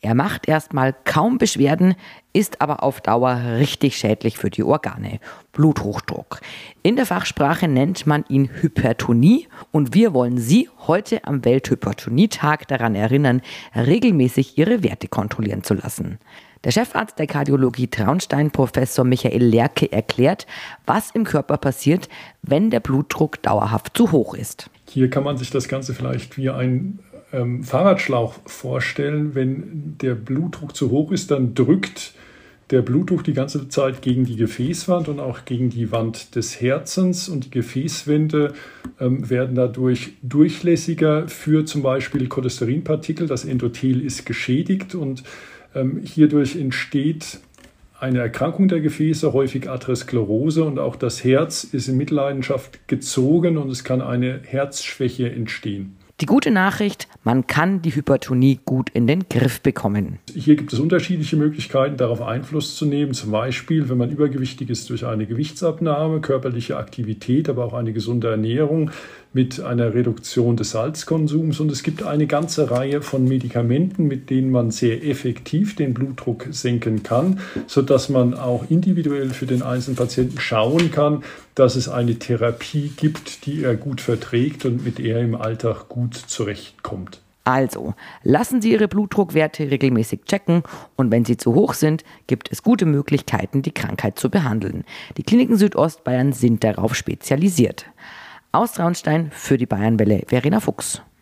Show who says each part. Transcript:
Speaker 1: Er macht erstmal kaum Beschwerden, ist aber auf Dauer richtig schädlich für die Organe. Bluthochdruck. In der Fachsprache nennt man ihn Hypertonie und wir wollen Sie heute am Welthypertonietag daran erinnern, regelmäßig Ihre Werte kontrollieren zu lassen. Der Chefarzt der Kardiologie Traunstein, Professor Michael Lerche, erklärt, was im Körper passiert, wenn der Blutdruck dauerhaft zu hoch ist.
Speaker 2: Hier kann man sich das Ganze vielleicht wie ein Fahrradschlauch vorstellen. Wenn der Blutdruck zu hoch ist, dann drückt der Blutdruck die ganze Zeit gegen die Gefäßwand und auch gegen die Wand des Herzens. Und die Gefäßwände werden dadurch durchlässiger für zum Beispiel Cholesterinpartikel. Das Endothel ist geschädigt und hierdurch entsteht eine Erkrankung der Gefäße, häufig Atherosklerose, und auch das Herz ist in Mitleidenschaft gezogen und es kann eine Herzschwäche entstehen.
Speaker 1: Die gute Nachricht, man kann die Hypertonie gut in den Griff bekommen.
Speaker 2: Hier gibt es unterschiedliche Möglichkeiten, darauf Einfluss zu nehmen. Zum Beispiel, wenn man übergewichtig ist, durch eine Gewichtsabnahme, körperliche Aktivität, aber auch eine gesunde Ernährung mit einer Reduktion des Salzkonsums. Und es gibt eine ganze Reihe von Medikamenten, mit denen man sehr effektiv den Blutdruck senken kann, sodass man auch individuell für den einzelnen Patienten schauen kann, dass es eine Therapie gibt, die er gut verträgt und mit der er im Alltag gut zurechtkommt.
Speaker 1: Also, lassen Sie Ihre Blutdruckwerte regelmäßig checken und wenn sie zu hoch sind, gibt es gute Möglichkeiten, die Krankheit zu behandeln. Die Kliniken Südostbayern sind darauf spezialisiert. Aus Traunstein für die Bayernwelle, Verena Fuchs.